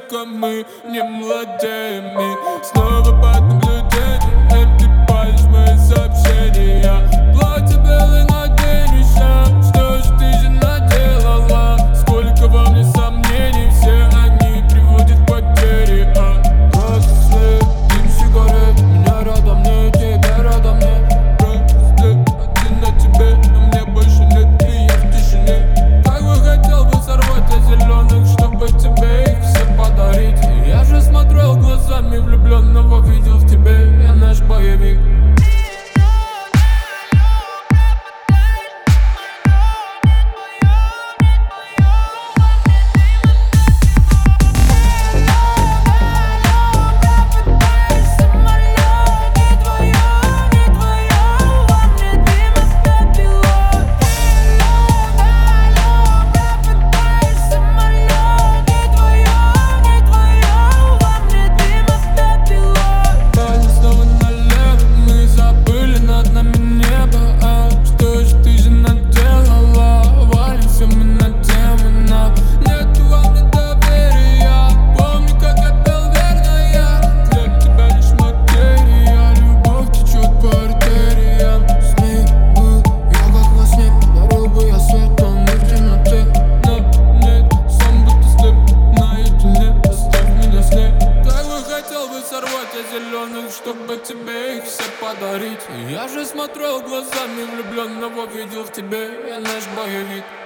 только мы не младеем. Снова под наблюдением ты палишь мои сообщения. Платье белое надень еще, что же ты же наделала? Сколько во мне сомнений, все они приводят к потере. Браслет, дым сигарет, меня рядом, мне тебя рядом, мне. Браслет, один на тебе, но мне больше нет, и я в тишине. Как бы хотел бы сорвать от зеленых, чтобы тебе их все подарить. Я же смотрел глазами влюбленного, видел в тебе, я наш боевик. Зеленых, чтобы тебе их все подарить. Я же смотрел глазами влюбленного, видел в тебе, я наш боевик.